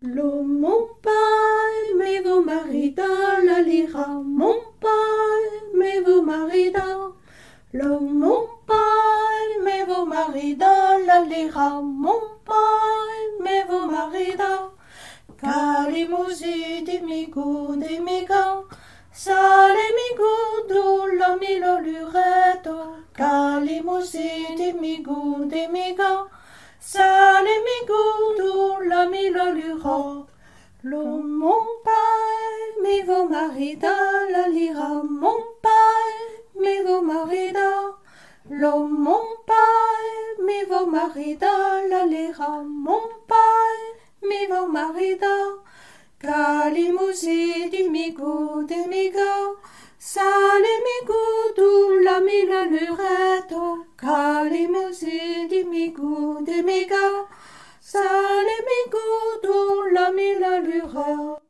Lo mon pai me vo marida la lira, mon pai me vo marida. Lo mon pai me vo marida la lira, mon pai me vo marida. Calimusi di miga, sale migo la milo lureto. Calimusi di miga, sale migo la milo luro. Lo mon pai mi vo marida la lira, mon pai mi vo marida. Lo mon pai mi vo marida la lira, mon pai mi vo marida. Calimusi di miga, sale migo la mila lureto. Calimusi di miga, sale migo la mila lureto.